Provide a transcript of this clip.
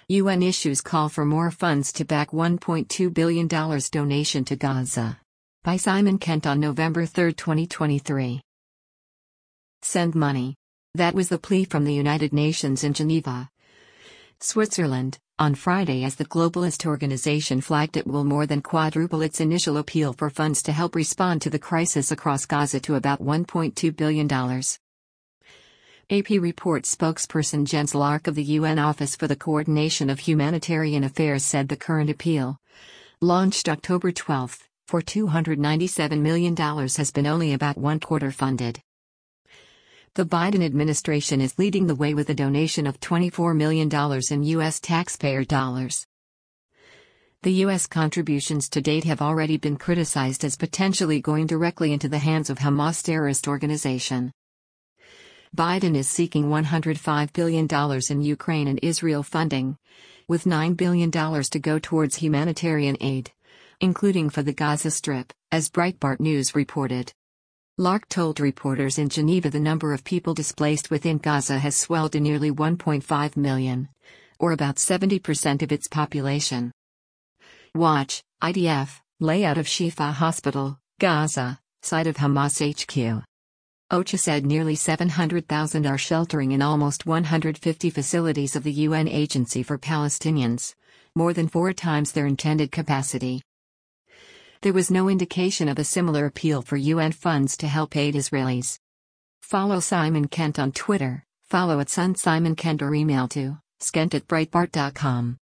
UN issues call for more funds to back $1.2 billion donation to Gaza. By Simon Kent on November 3, 2023. Send money. That was the plea from the United Nations in Geneva, Switzerland, on Friday as the globalist organization flagged it will more than quadruple its initial appeal for funds to help respond to the crisis across Gaza to about $1.2 billion. AP reports spokesperson Jens Lark of the UN Office for the Coordination of Humanitarian Affairs said the current appeal, launched October 12, for $297 million has been only about one-quarter funded. The Biden administration is leading the way with a donation of $24 million in U.S. taxpayer dollars. The U.S. contributions to date have already been criticized as potentially going directly into the hands of Hamas terrorist organization. Biden is seeking $105 billion in Ukraine and Israel funding, with $9 billion to go towards humanitarian aid, including for the Gaza Strip, as Breitbart News reported. Lark told reporters in Geneva the number of people displaced within Gaza has swelled to nearly 1.5 million, or about 70% of its population. Watch, IDF, layout of Shifa Hospital, Gaza, site of Hamas HQ. OCHA said nearly 700,000 are sheltering in almost 150 facilities of the UN Agency for Palestinians, more than 4 times their intended capacity. There was no indication of a similar appeal for UN funds to help aid Israelis. Follow Simon Kent on Twitter, follow @SunSimonKent or email to skent@breitbart.com.